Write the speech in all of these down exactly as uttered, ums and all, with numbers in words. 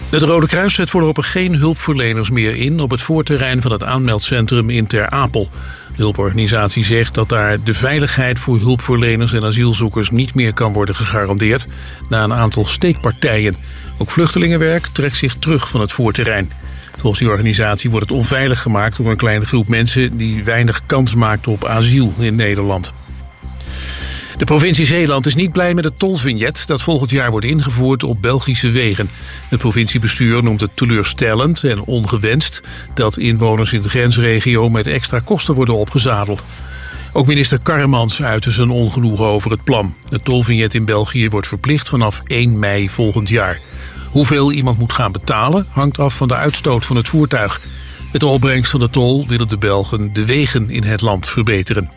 Het Rode Kruis zet voorlopig geen hulpverleners meer in op het voorterrein van het aanmeldcentrum in Ter Apel. De hulporganisatie zegt dat daar de veiligheid voor hulpverleners en asielzoekers niet meer kan worden gegarandeerd na een aantal steekpartijen. Ook vluchtelingenwerk trekt zich terug van het voorterrein. Volgens die organisatie wordt het onveilig gemaakt door een kleine groep mensen die weinig kans maakt op asiel in Nederland. De provincie Zeeland is niet blij met het tolvignet dat volgend jaar wordt ingevoerd op Belgische wegen. Het provinciebestuur noemt het teleurstellend en ongewenst dat inwoners in de grensregio met extra kosten worden opgezadeld. Ook minister Karremans uitte zijn ongenoegen over het plan. Het tolvignet in België wordt verplicht vanaf één mei volgend jaar. Hoeveel iemand moet gaan betalen hangt af van de uitstoot van het voertuig. Met de opbrengst van de tol willen de Belgen de wegen in het land verbeteren.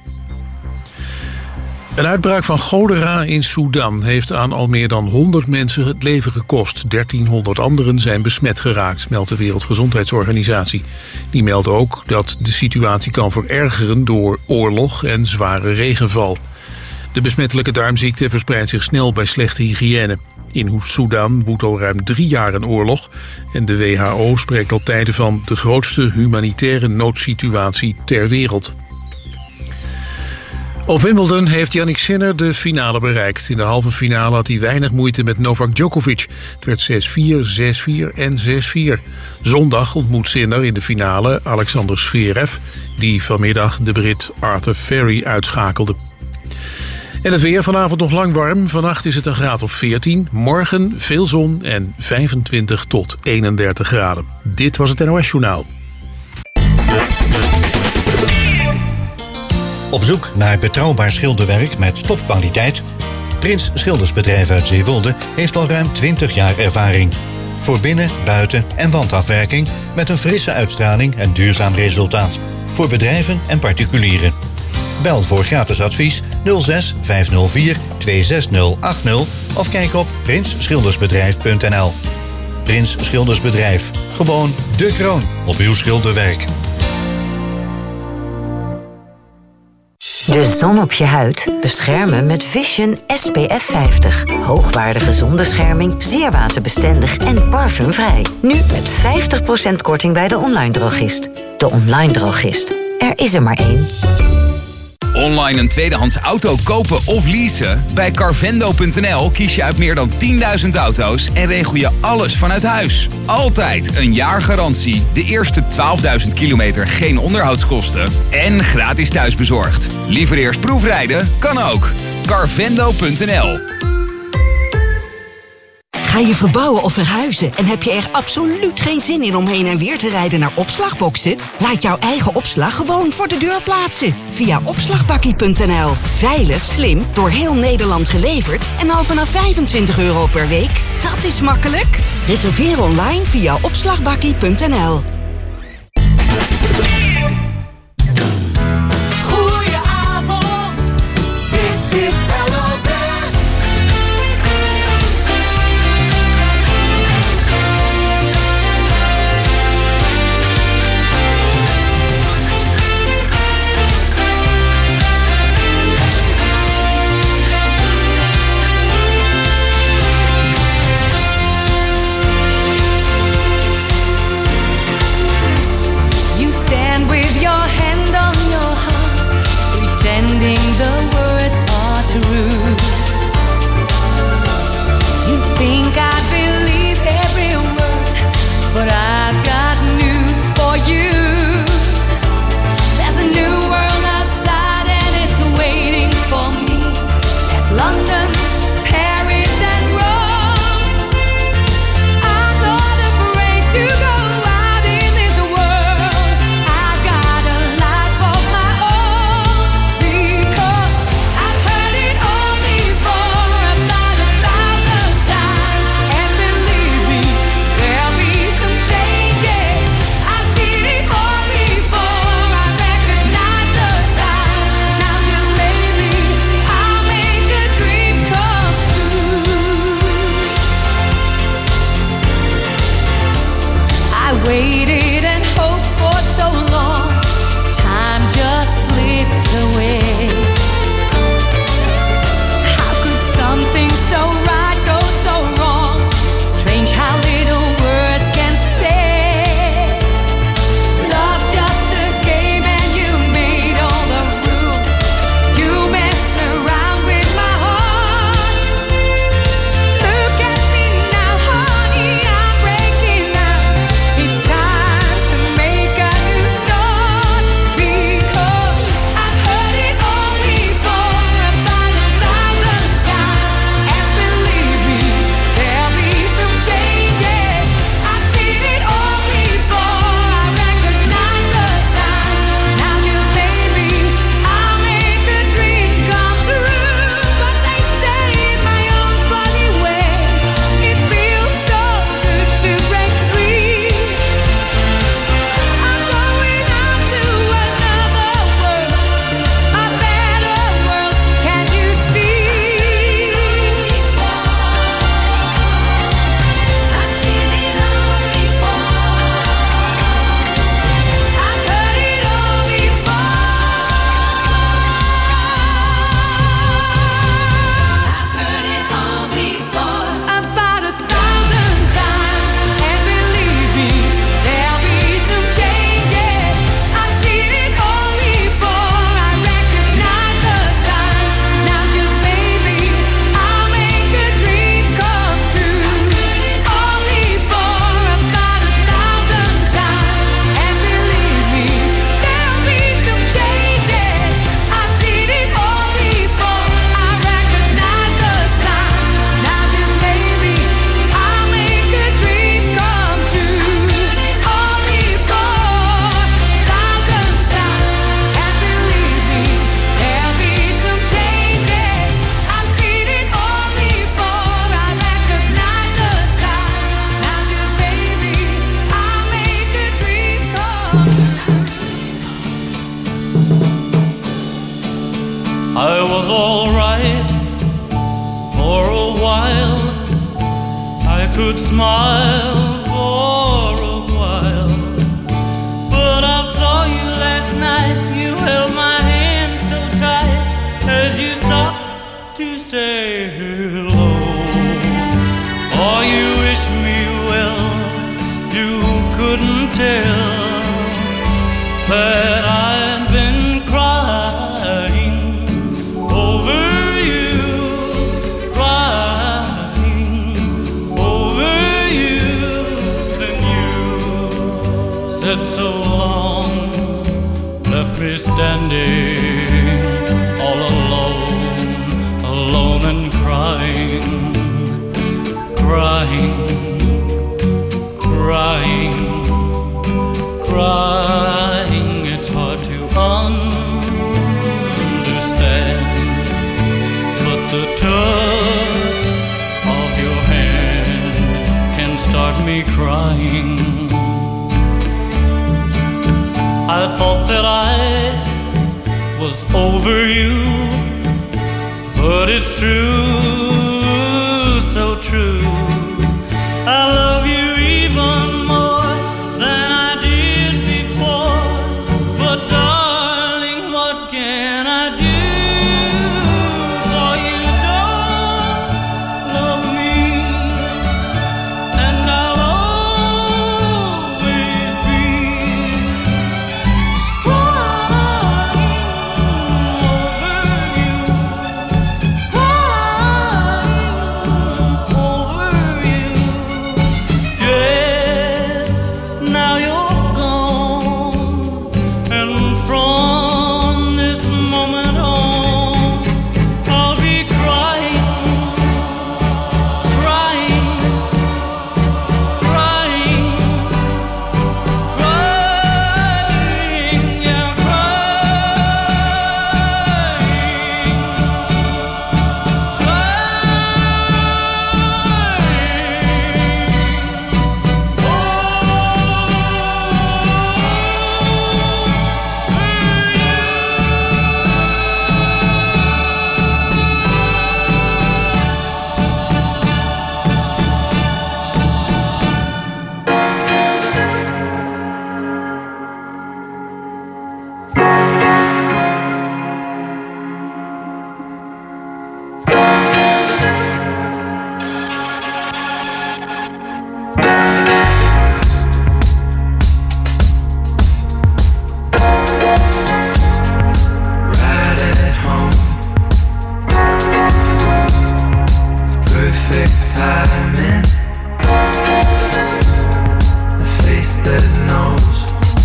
Een uitbraak van cholera in Sudan heeft aan al meer dan honderd mensen het leven gekost. dertienhonderd anderen zijn besmet geraakt, meldt de Wereldgezondheidsorganisatie. Die meldt ook dat de situatie kan verergeren door oorlog en zware regenval. De besmettelijke darmziekte verspreidt zich snel bij slechte hygiëne. In Sudan woedt al ruim drie jaar een oorlog en de W H O spreekt al tijden van de grootste humanitaire noodsituatie ter wereld. Op Wimbledon heeft Jannik Sinner de finale bereikt. In de halve finale had hij weinig moeite met Novak Djokovic. Het werd zes vier, zes vier en zes vier. Zondag ontmoet Sinner in de finale Alexander Zverev, die vanmiddag de Brit Arthur Ferry uitschakelde. En het weer vanavond nog lang warm. Vannacht is het een graad of veertien. Morgen veel zon en vijfentwintig tot eenendertig graden. Dit was het N O S Journaal. Op zoek naar betrouwbaar schilderwerk met topkwaliteit? Prins Schildersbedrijf uit Zeewolde heeft al ruim twintig jaar ervaring. Voor binnen-, buiten- en wandafwerking met een frisse uitstraling en duurzaam resultaat. Voor bedrijven en particulieren. Bel voor gratis advies nul zes vijf nul vier twee zes nul acht nul of kijk op prins schildersbedrijf punt n l. Prins Schildersbedrijf. Gewoon de kroon op uw schilderwerk. De zon op je huid beschermen met Vision S P F vijftig. Hoogwaardige zonbescherming, zeer waterbestendig en parfumvrij. Nu met vijftig procent korting bij de online drogist. De online drogist. Er is er maar één. Online een tweedehands auto kopen of leasen? Bij Carvendo punt n l kies je uit meer dan tienduizend auto's en regel je alles vanuit huis. Altijd een jaar garantie, de eerste twaalfduizend kilometer geen onderhoudskosten en gratis thuisbezorgd. Liever eerst proefrijden? Kan ook. Carvendo punt n l. Ga je verbouwen of verhuizen en heb je er absoluut geen zin in om heen en weer te rijden naar opslagboxen? Laat jouw eigen opslag gewoon voor de deur plaatsen. Via opslagbakkie punt n l. Veilig, slim, door heel Nederland geleverd en al vanaf vijfentwintig euro per week. Dat is makkelijk. Reserveer online via opslagbakkie punt n l. Goedenavond, dit is L O Z. could smile for a while, but I saw you last night. You held my hand so tight as you stopped to say hello. Oh, you wish me well. You couldn't tell that I've been crying over you, crying over you. Then you said so long, left me standing all alone, alone and crying, crying, crying, crying. It's hard to understand, but the touch of your hand can start me crying. I thought that I was over you, but it's true, so true. I love you even more than I did before. But darling, what can I do? For you don't love me, and I'll always be crying over you, crying over you. Yes, now you're gone, and from this moment on, I'll be crying, crying, crying, crying, yeah, Right at home, perfect timing, a face that knows,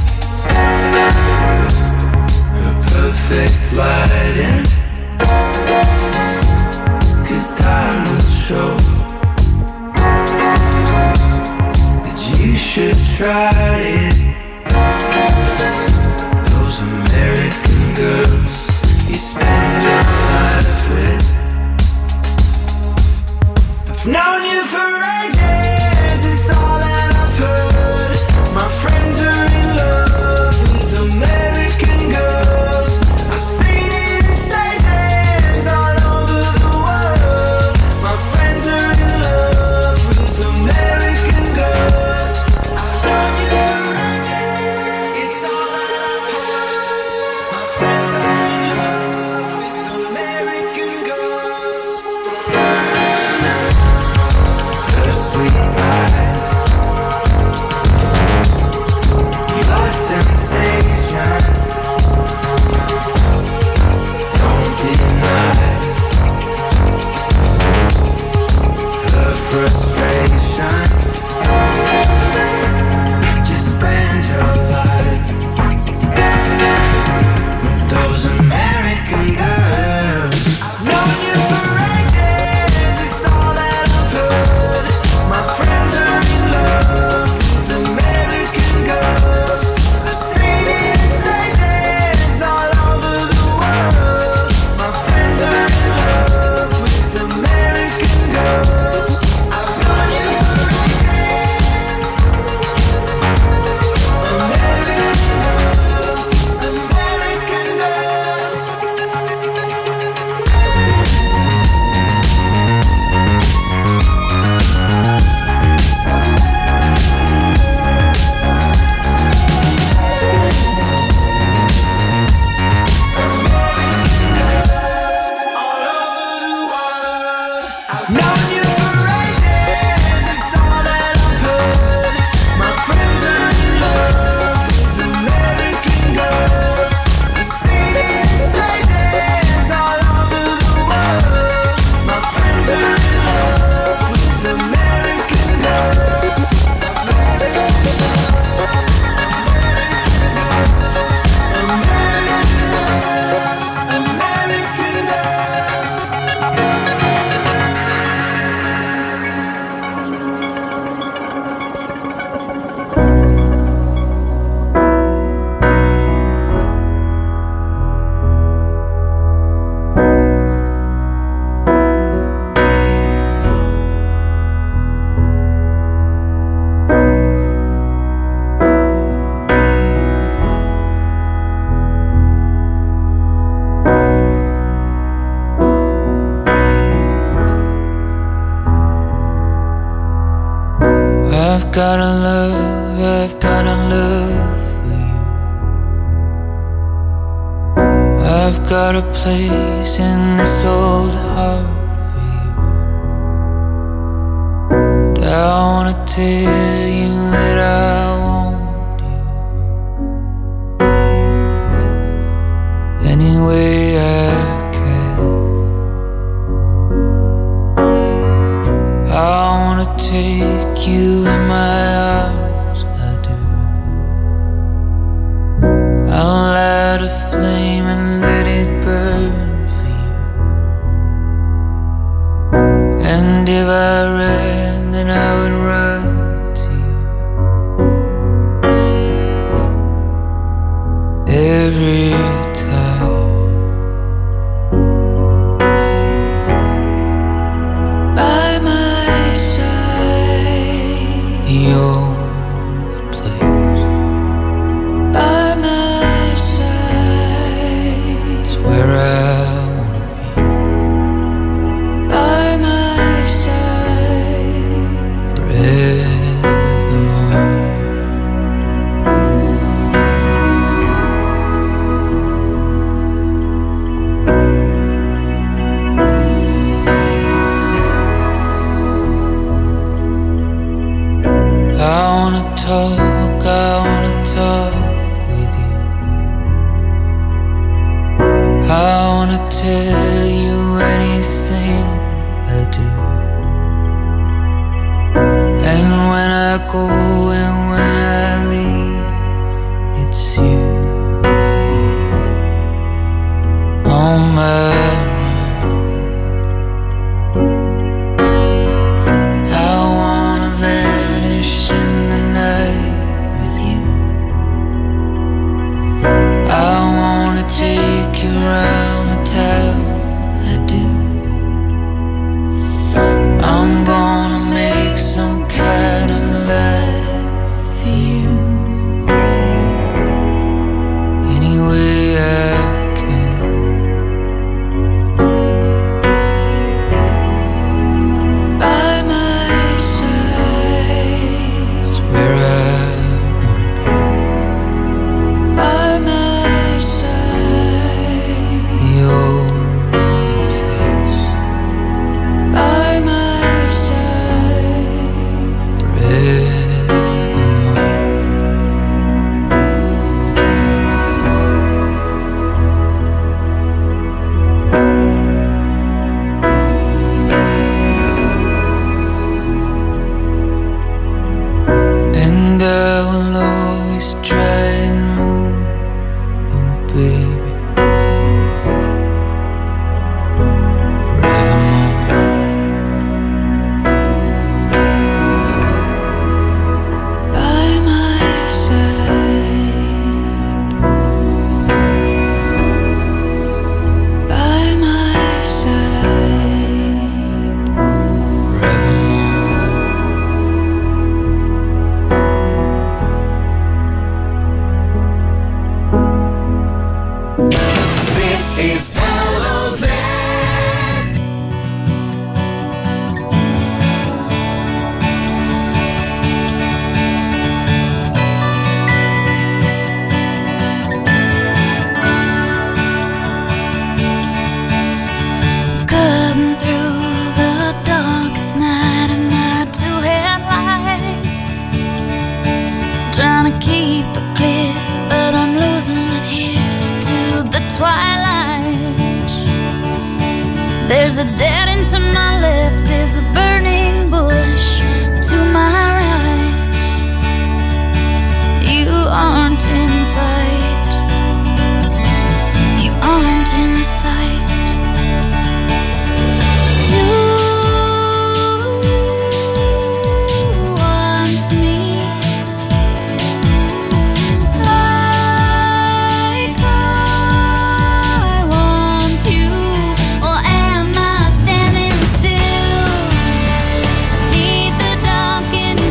a perfect lighting, 'cause time will show that you should try it. Those American girls you spend your life with. I've known you for ages, it's all that I've heard. My friends are in love with American girls. I've seen it in stages all over the world. My friends are in love with American girls. I've known you for ages. I've got a love, I've got a love for you. I've got a place in this old heart for you. And I wanna tell you that I want you any way I can. I wanna take you in my arms, I do. I'll light a flame and let it burn for you. And if I ran, then I would run to you every time. By my side, the only place. By my side is where I wanna be. By my side forevermore. I wanna talk, I wanna talk with you. I wanna tell you anything I do. And when I go and when I leave, it's you on my mind. I wanna vanish in the night with you. I wanna take you around the town, I do. I'm gonna make some kind of life for you any way I can. By my side is where I wanna be. By my side, the only place. By my side forevermore. And I will always try and move, oh baby, forevermore. By my side, by my side, forevermore. Dit is L O Z. Cutting through the darkest night in my two headlights, trying to keep it clear, but I'm losing it here to the twilight. There's a dead end to my left, there's a burning bush to my right. You aren't in sight, you aren't in sight. You want me like I want you, or am I standing still beneath the dark and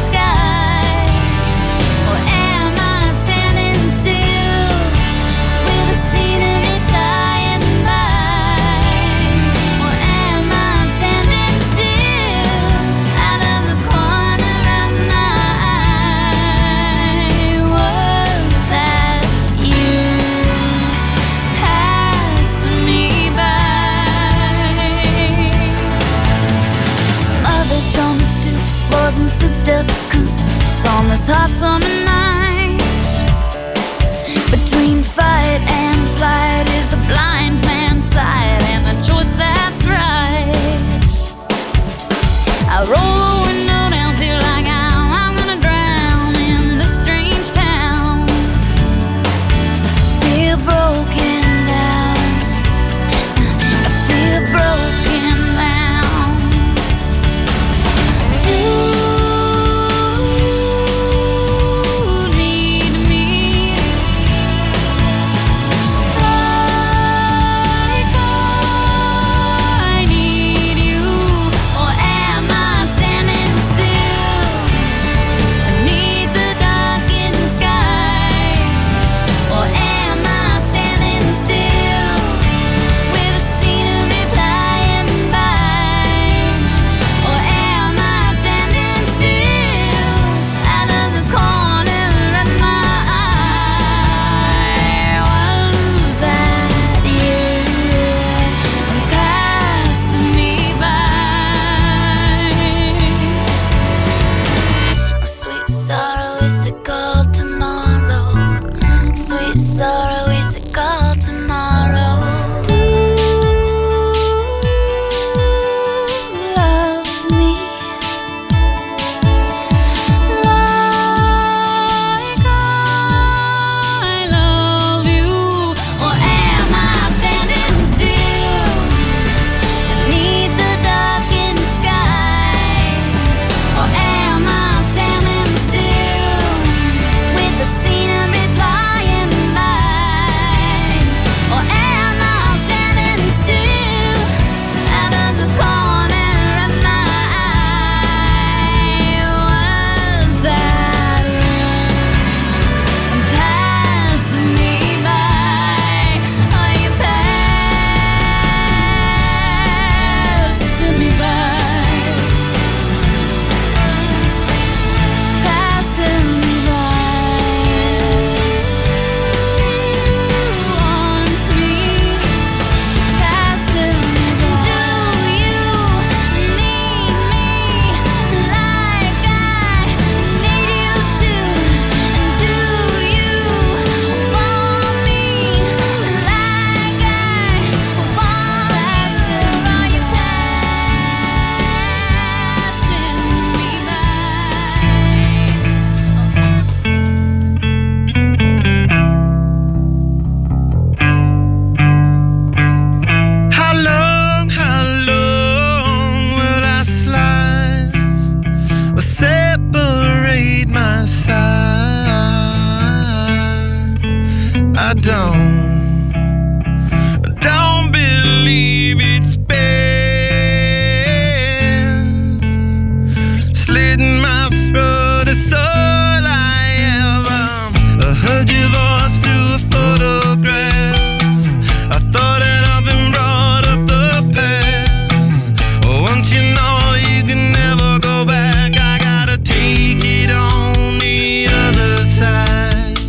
this hot summer night. Between fight and flight is the blind man's sight, and the choice that's right. I roll the window down, feel like I'm, I'm gonna drown in this strange town. Feel broken down, I feel broken down. Do you need me like I need you, or am I standing still beneath the darkened sky? Or am I standing still with the scenery flying by? Or am I standing still out of the corner of my eye? Was that you passing me by? Sweet sorrow is to call tomorrow. Sweet sorrow is to call tomorrow. Do you love me like I love you? Or am I standing still beneath the darkened sky? Or am I standing still with the scenery flying by? Or am I standing still out of the corner of my eye? Was that passing me by? Are you passing me by? Passing me by. Want me? Passing me by. Do you need me like I need you to? And do you want me like I want you? Are you passing me How long, how long will I slide or separate my side? I don't, I don't believe it's been slitting my throat. It's all I ever heard your voice through a photograph. I thought that I've been brought up the past. Once you know you can never go back, I gotta take it on the other side.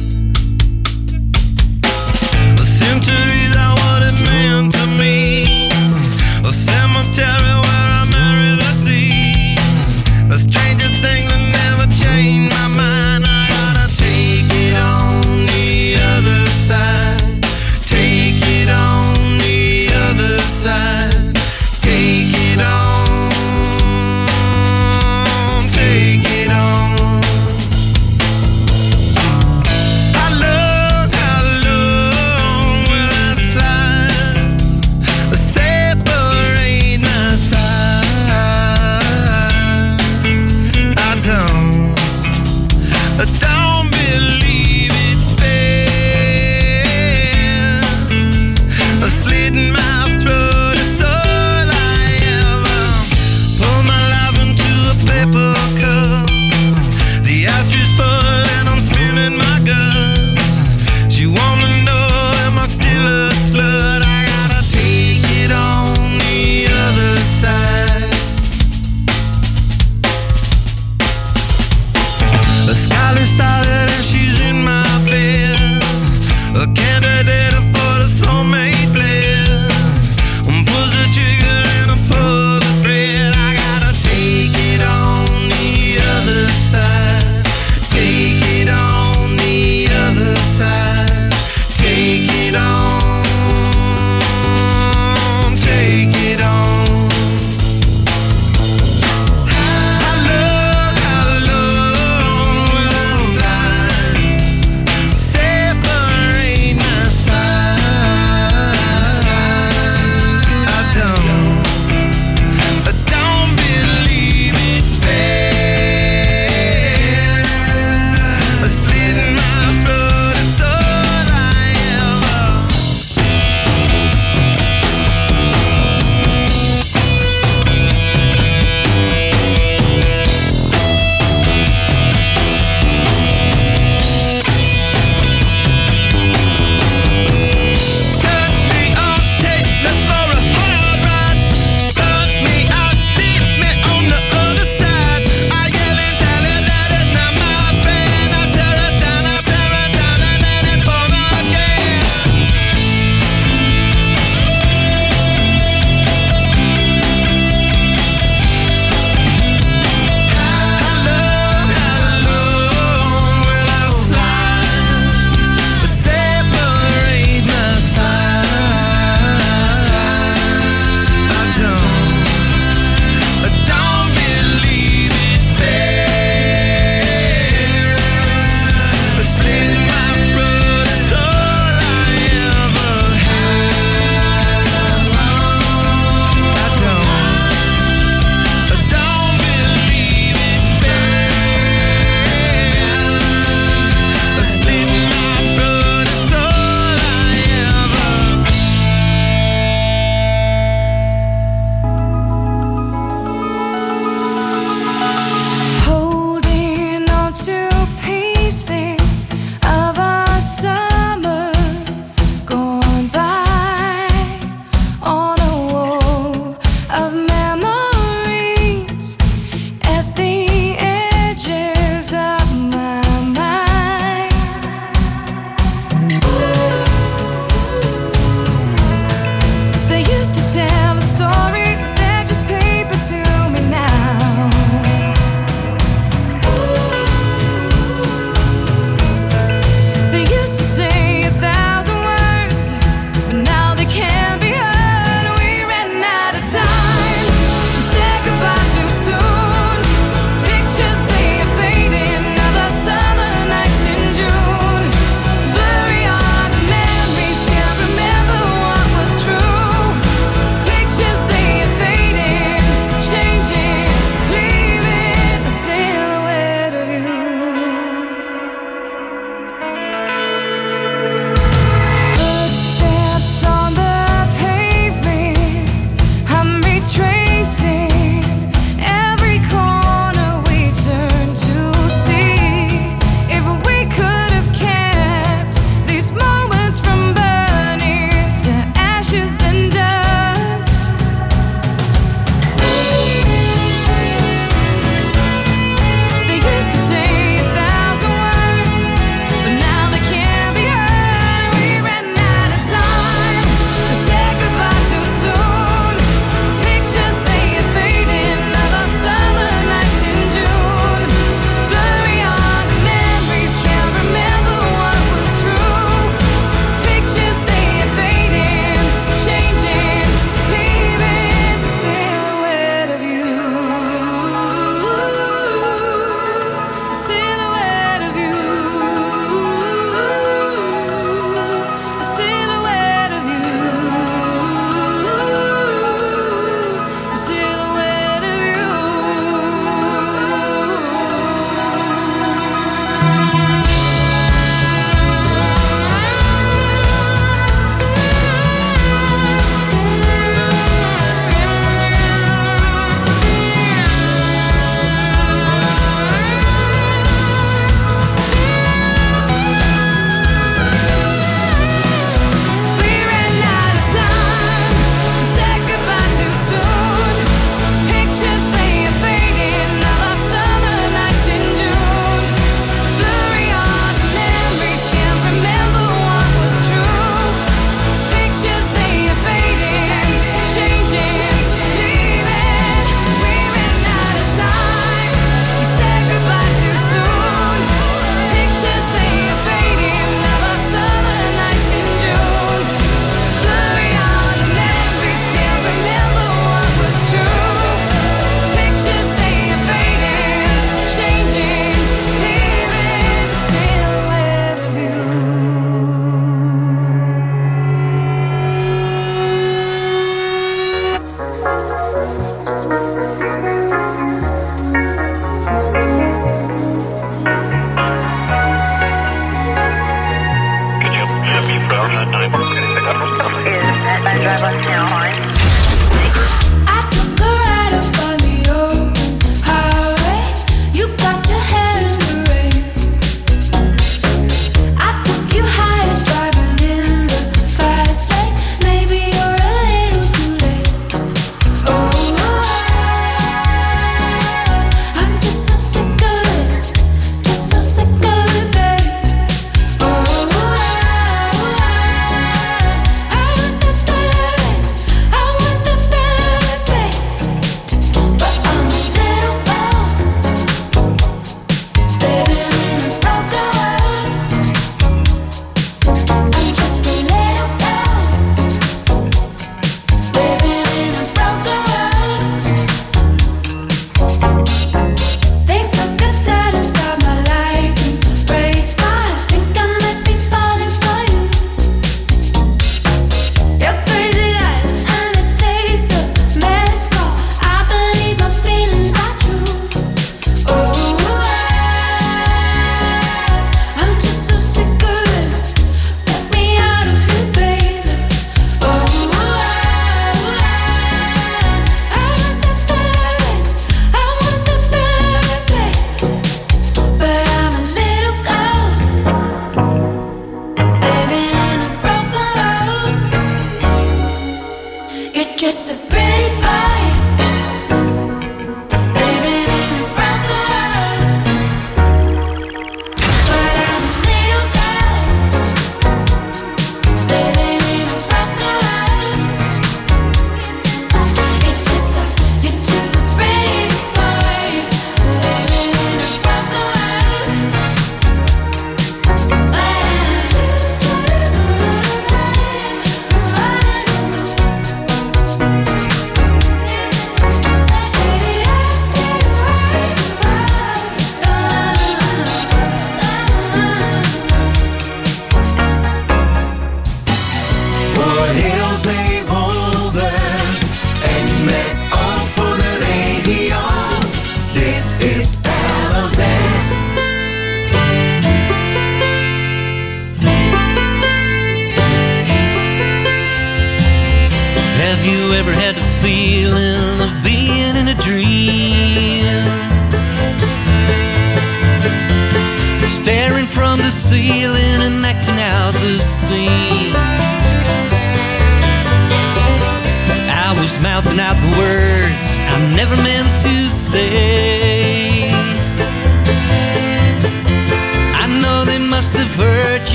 Centuries are what it meant to me. A cemetery where I marry the sea. A stranger thing that never changed my mind. I gotta take it on the other side. Take it on the other side. Take it on. Take it on. How long, how long will I slide? Separate my side. I don't, I don't believe it's been slitting my throat. It's all I ever pour my life into a paper cup. The ashtray full and I'm spilling my guts. She wanna know, am I still a slut? I gotta take it on the other side. A scarlet started and she's in my bed. A candidate for the soulmate blend. Pulls the trigger and I pull the thread. I gotta take it on the other side. Take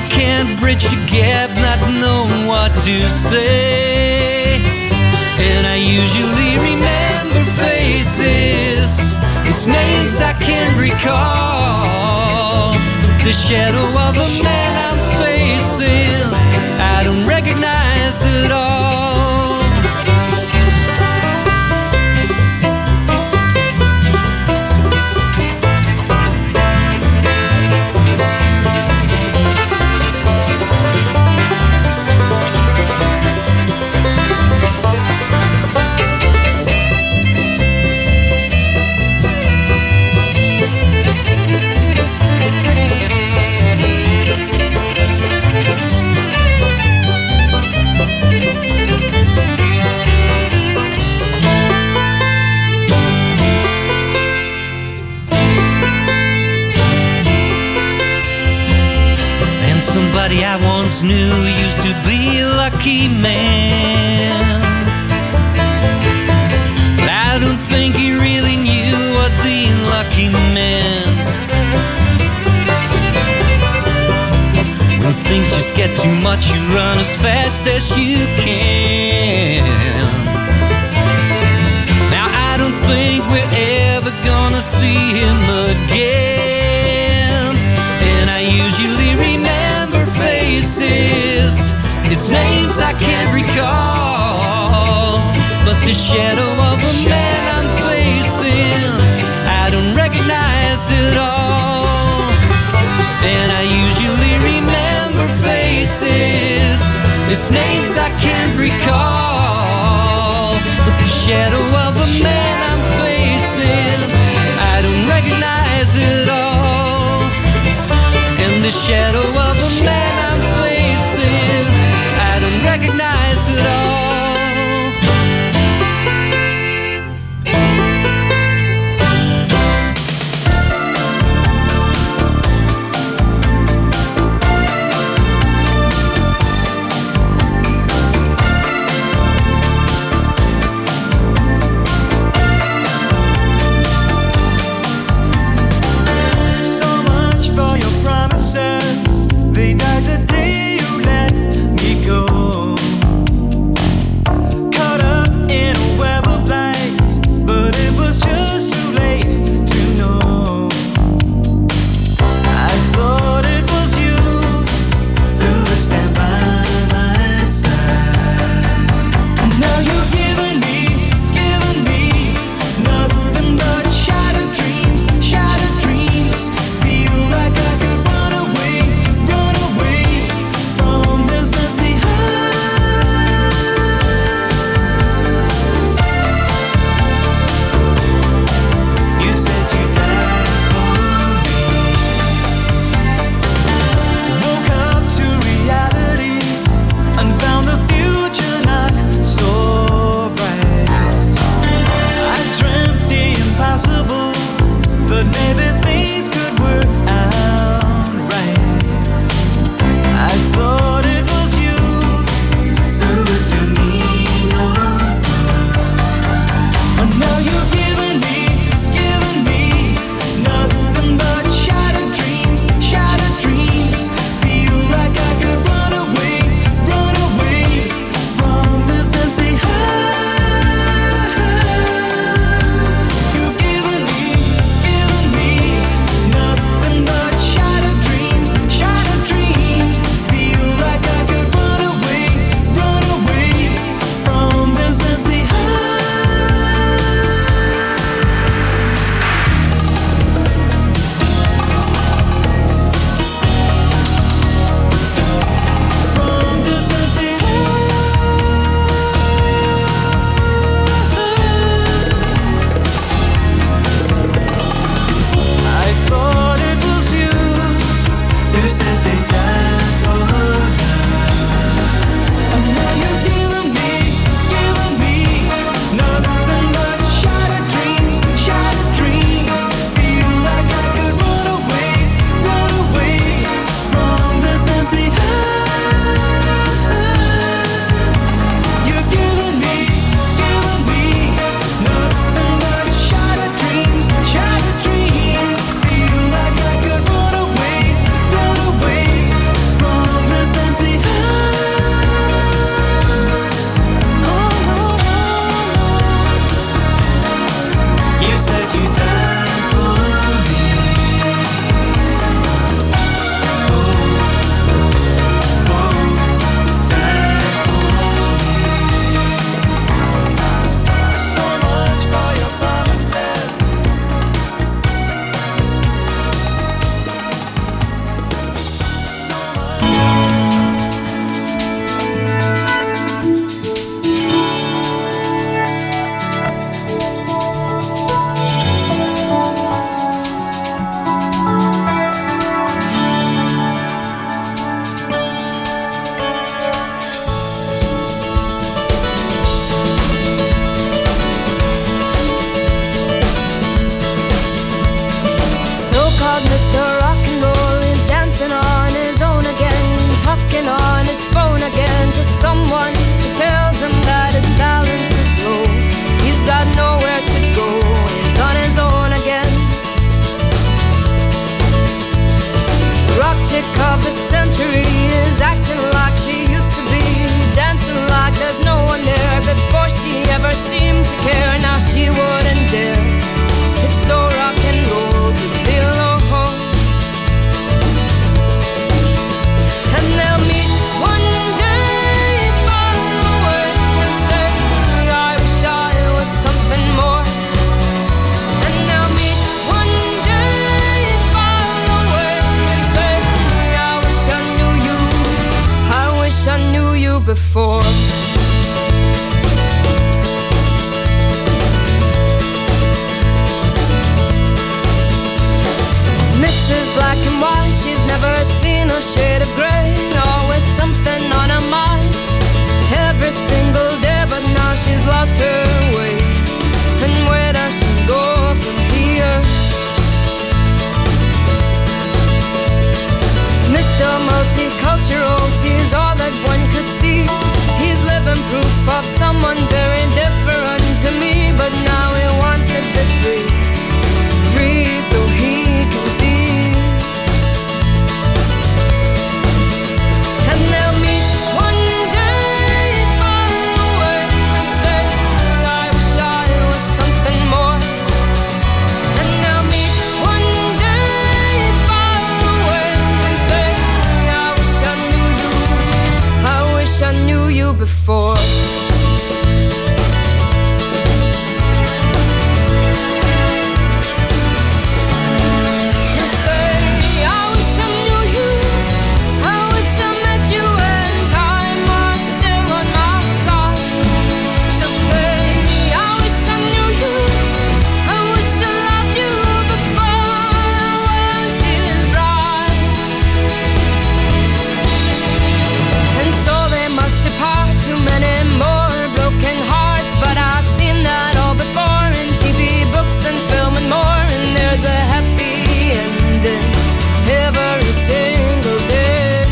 you can't bridge the gap, not knowing what to say. And I usually remember faces, it's names I can't recall, but the shadow of the man I'm facing, I don't recognize at all. Somebody I once knew used to be a lucky man, but I don't think he really knew what being lucky meant. When things just get too much, you run as fast as you can. Now I don't think we're ever gonna see him again, and I usually remember faces, it's names I can't recall, but the shadow of the man I'm facing, I don't recognize at all. And I usually remember faces, it's names I can't recall, but the shadow of the man I'm facing, I don't recognize at all. And the shadow of the man I'm facing, I don't recognize it all. before. Missus Black and White, she's never seen a shade of grey. Always something on her mind, every single day, but now she's lost her way. And where does she go from here? Mister Multicultural sees all that one could see. He's living proof of someone very different to me, but now he wants to be free, free so he can see. And they'll meet one day far away and say, I wish I was something more. And they'll meet one day far away and say, I wish I knew you, I wish I knew you before. Every single day.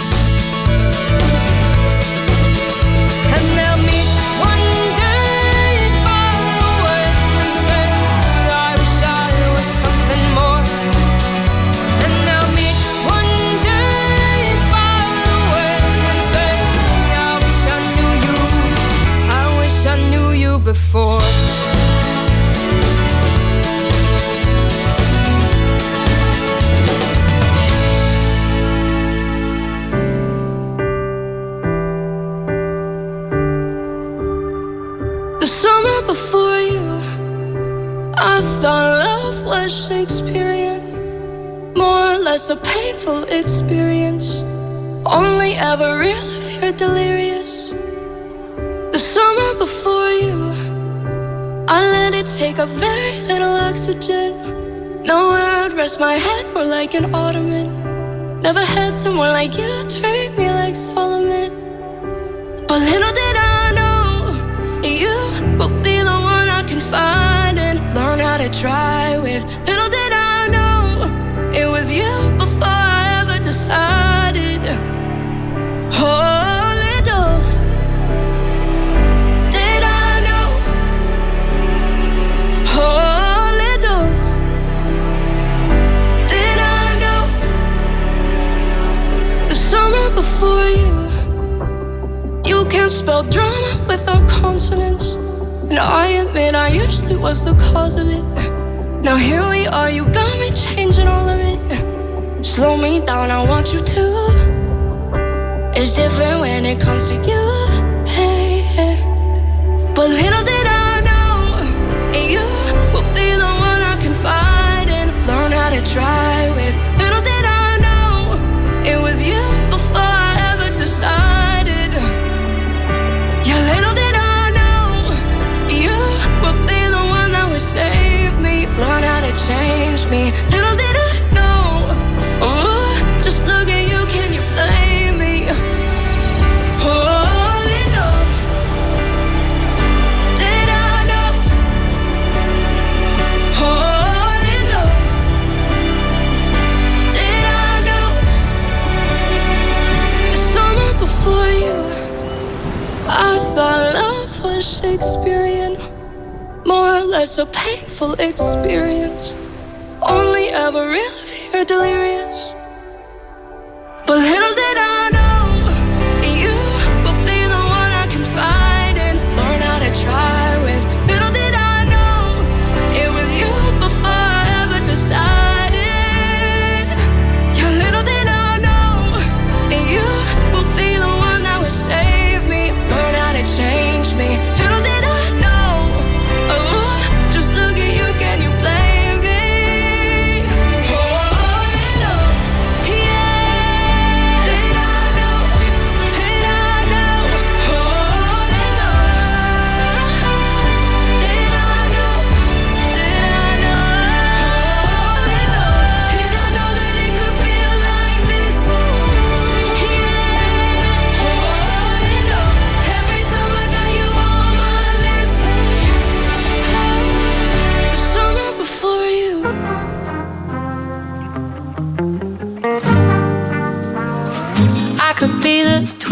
And they'll meet one day far away and say, I wish I was something more. And they'll meet one day far away and say, I wish I knew you, I wish I knew you before. Before you, I thought love was Shakespearean, more or less a painful experience, only ever real if you're delirious. The summer before you, I let it take up very little oxygen. Nowhere I'd rest my head, more like an ottoman. Never had someone like you treat me like Solomon. But little did I know, you will be the one I confide in, learn how to try with. Little did I know, it was you before I ever decided. Oh, little did I know, oh, little did I know. The summer before you, you can't spell drama without consonants, and I admit I usually was the cause of it. Now here we are, you got me changing all of it. Slow me down, I want you to. It's different when it comes to you, hey, hey. But little did I know, you will be the one I confide in, learn how to try with. Little did I know, it was you before I ever decided. Yeah, little did I know, you will be the one that would save me, learn how to change me. Little did I know, oh, just look at you, can you blame me? Oh, little did I know, oh, little did I know. The summer before you, I thought love was Shakespearean, more or less a painful experience, only ever real if you're delirious. But little did I know, you will be the one I confide in, learn how to try with. Little did I know, it was you before I ever decided. Yeah, little did I know, you will be the one that would save me, learn how to change me. Little did I know, oh, just look at you, can you blame me? Oh, little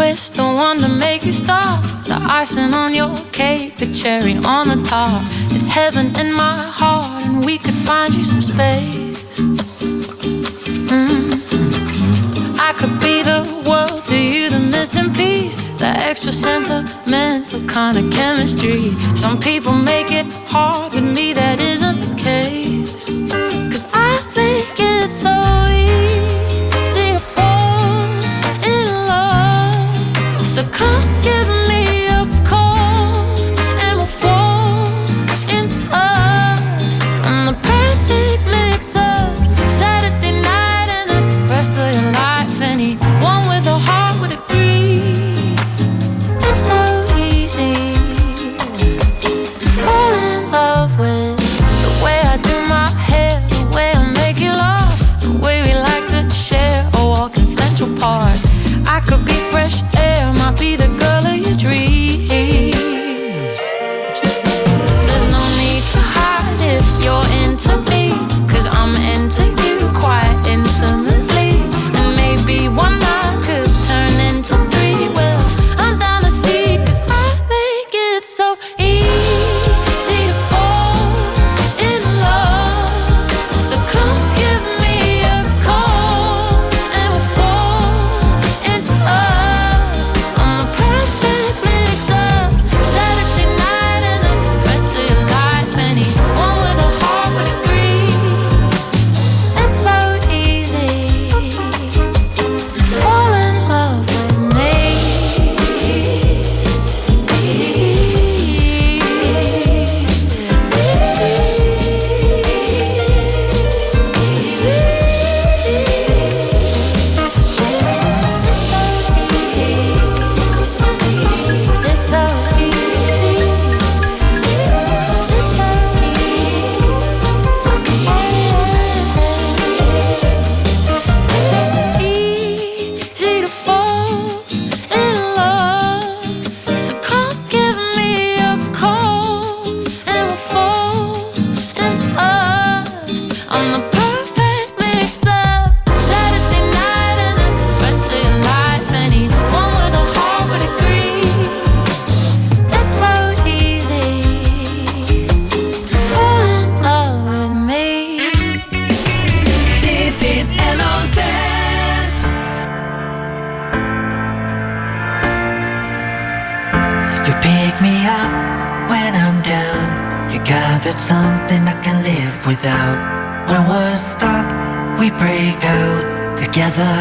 twist, the one to make you stop. The icing on your cake, the cherry on the top. It's heaven in my heart, and we could find you some space. Mm-hmm. I could be the world to you, the missing piece, the extra sentimental kind of chemistry. Some people make it hard, with me that isn't the case. Cause I make it so easy to fall in love. So come give me a call and we'll fall into us. I'm the perfect mix up Saturday night and the rest of your life. Anyone with a heart would agree. It's so easy to fall in love with the way I do my hair, the way I make you laugh, the way we like to share a walk in Central Park. I could be fresh air, might be the girl of your dreams. There's no need to hide if you're into me, cause I'm into you quite intimately. And maybe one night could turn into three. Well, I'm down to see, cause I make it so easy to fall in love. So come give me a call and we'll fall into us. I'm the perfect mix up Saturday night and the rest of your life. Anyone with a heart would agree. It's so easy to fall in love with me. It's so easy. It's so easy to fall in love. So come give me a call and we'll fall into us. I'm the perfect mix up Saturday night and the rest of your life. Anyone with a heart would agree. It's so easy to fall in love with me. Dit is L O Z. You pick me up when I'm down. You got that something I can live without. When we're stuck, we break out together.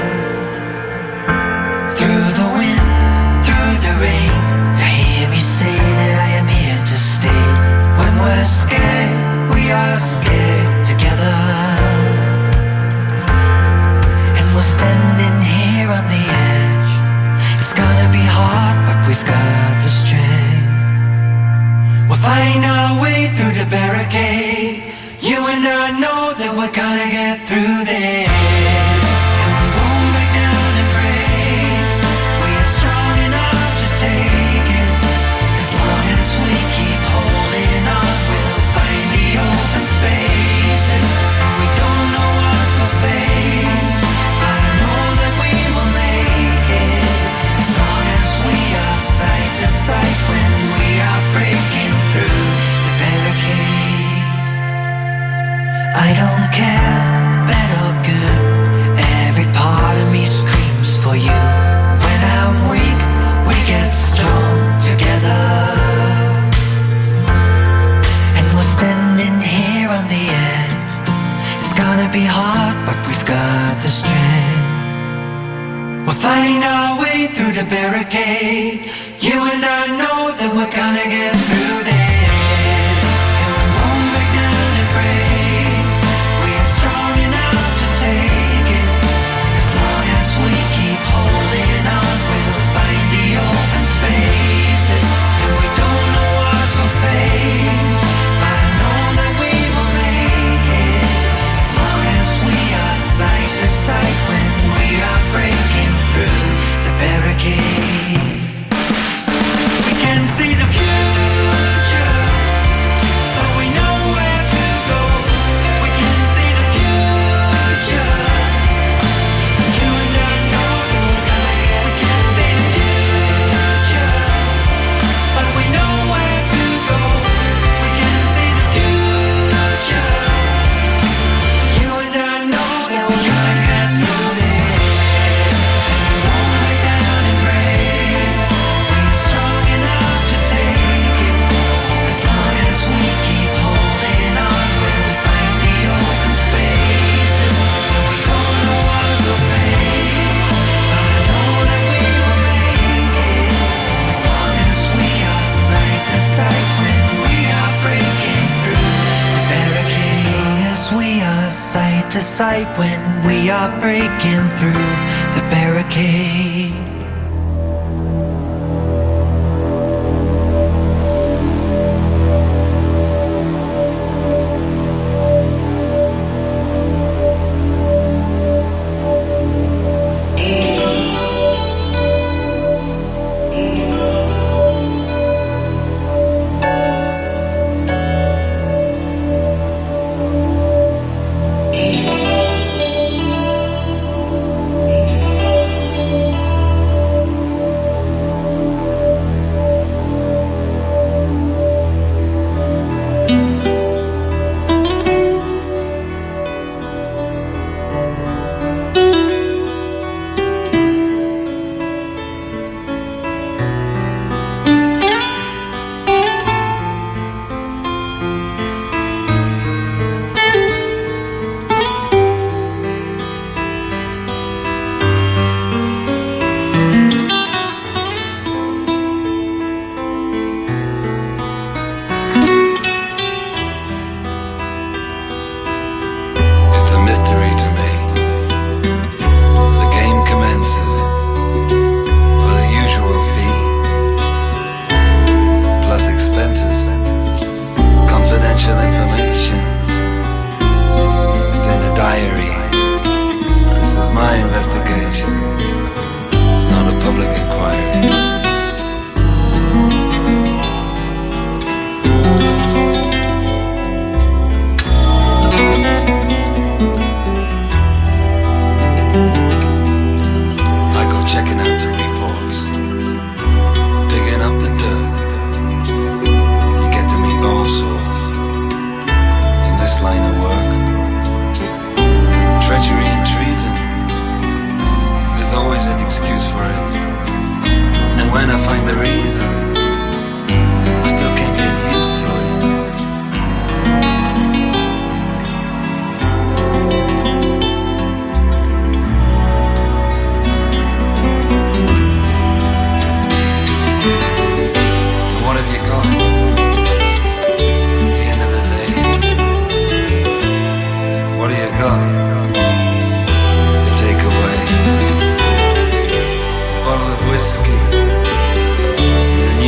Through the wind, through the rain, you hear me say that I am here to stay. When we're scared, we are scared together. And we're standing here on the edge. It's gonna be hard, but we've got the strength. We'll find our way through the barricade. You and I know that we're gonna get through there. And we won't back down and break. We are strong enough to take it. As long as we keep holding on, we'll find the open spaces. And we don't know what we'll face, but I know that we will make it. As long as we are side to side when we are breaking through the barricade. I don't care, bad or good, every part of me screams for you. When I'm weak, we get strong together. And we're standing here on the edge. It's gonna be hard, but we've got the strength. We'll find our way through the barricade. You and I know that we're gonna get through there. And we won't back down and break. We are strong enough to take it. As long as we keep holding on, we'll find the open spaces. And we don't know what we'll face, but I know that we will make it. As long as we are side to side when we are breaking through the barricade. We can see the future. sight when we are breaking through the barricade. Whiskey, and a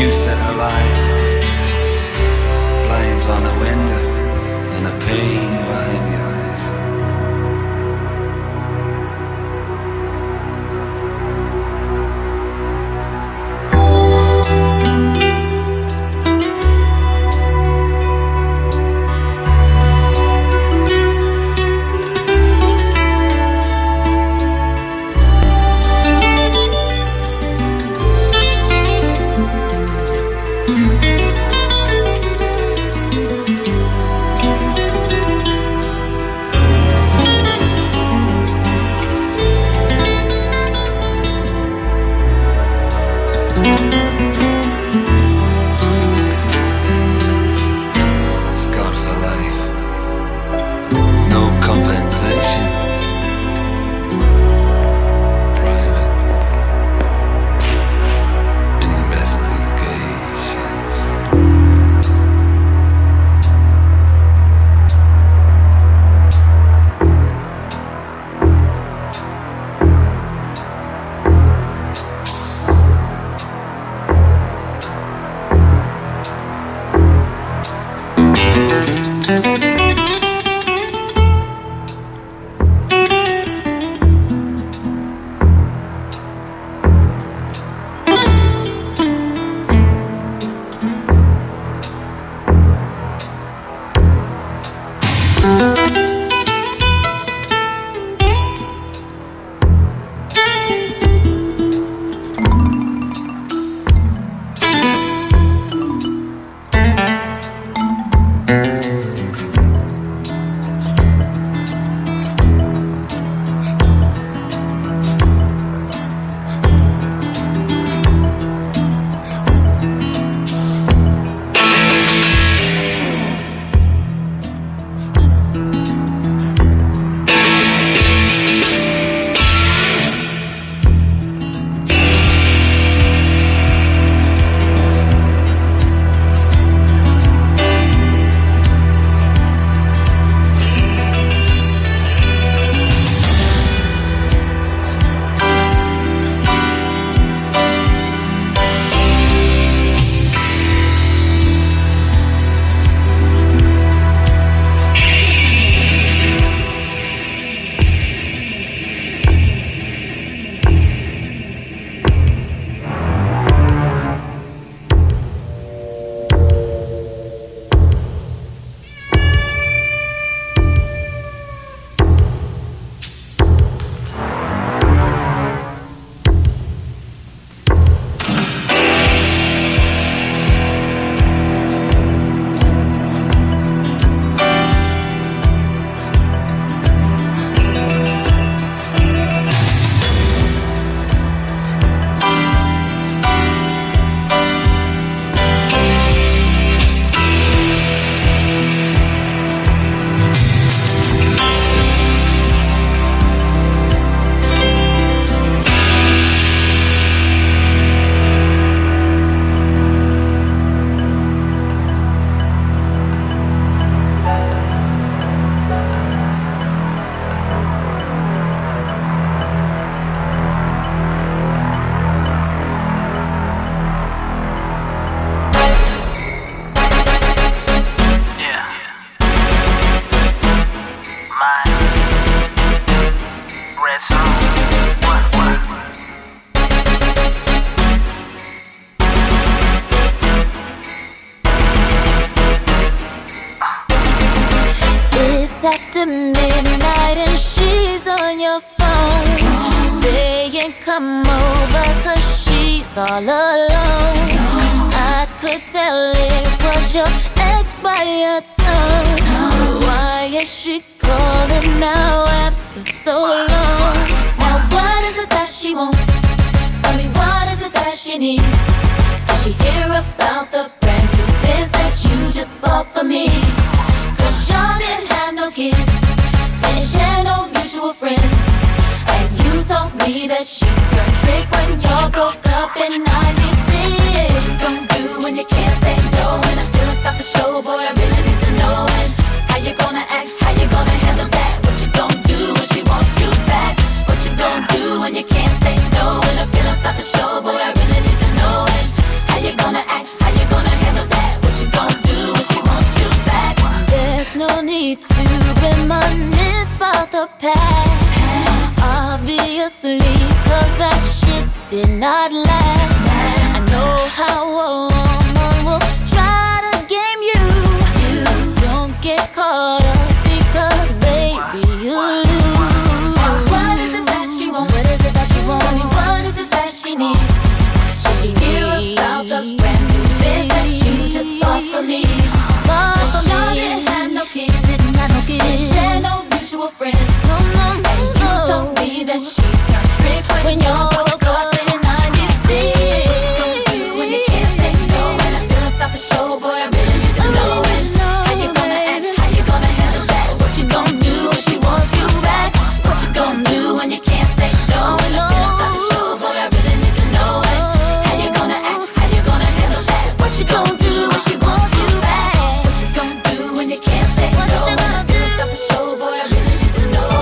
come over, cause she's all alone. I could tell it was your ex by your tongue. Why is she calling now after so long? Now what is it that she wants? Tell me what is it that she needs? Does she hear about the brand new biz that you just bought for me? Cause y'all didn't have no kids, didn't share no mutual friends, and you told me that she turned trick when y'all broke up in ninety-six. What you gon' do when you can't say no? And I feel stop the show, boy, I really need to know. And how you gonna act, how you gonna handle that? What you gon' do when she wants you back? What you gon' do when you can't say no? And I feel stop the show, boy, I really need to know. And how you gonna act, how you gonna handle that? What you gon' do when she wants you back? There's no need to reminisce about the past, obviously, cause that shit did not last. I know how a woman will try to game you, so don't get caught up because baby you lose. What is it that she wants? What is it that she wants? Tell me what is it that she needs? Should she hear about the brand new biz that you just bought for me? Cause y'all didn't have no kids, didn't have no kids, didn't share no mutual friends. No, no, no, and you told me that she turned trick when y'all broke up in ninety-six. What you gonna do when you can't say no? And I feel stop the show, boy, I really need to know. And how you gonna act, how you gonna handle that? What you gonna do when she wants you back? What you gonna do when you can't say no? And I feel stop the show, boy, I really need to know. And how you gonna act, how you gonna handle that? What you gonna do when she wants you back? What you gonna do when you can't say no? What you gonna do? Stop the show, boy, I really need to know.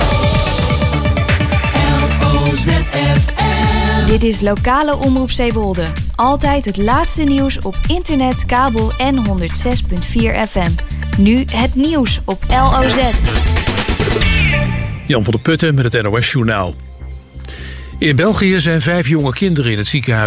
L O Z F M. Dit is Lokale Omroep Zeewolde. Altijd het laatste nieuws op internet, kabel en honderd zes komma vier F M. Nu het nieuws op L O Z. Jan van der Putten met het N O S-journaal. In België zijn vijf jonge kinderen in het ziekenhuis